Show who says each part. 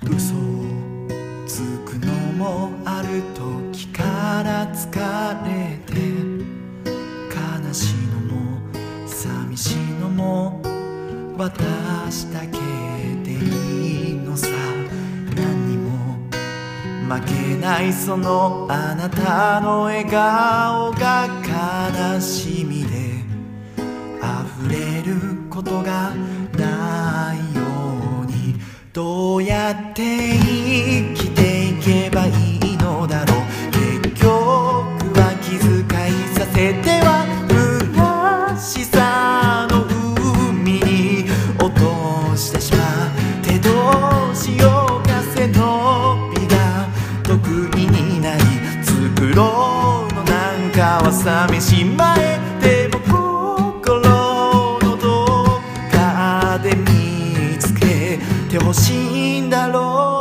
Speaker 1: 嘘をつくのもある時から疲れて、悲しいのも寂しいのも私だけでいいのさ。何にも負けないそのあなたの笑顔が悲しみで溢れることがないように、どうやって生きていけばいいのだろう。結局は気遣いさせては虚しさの海に落としてしまって、どうしようか背伸びが得意になり、作ろうのなんかは寂しまえても心のどっかで見つけてほしいんだろう。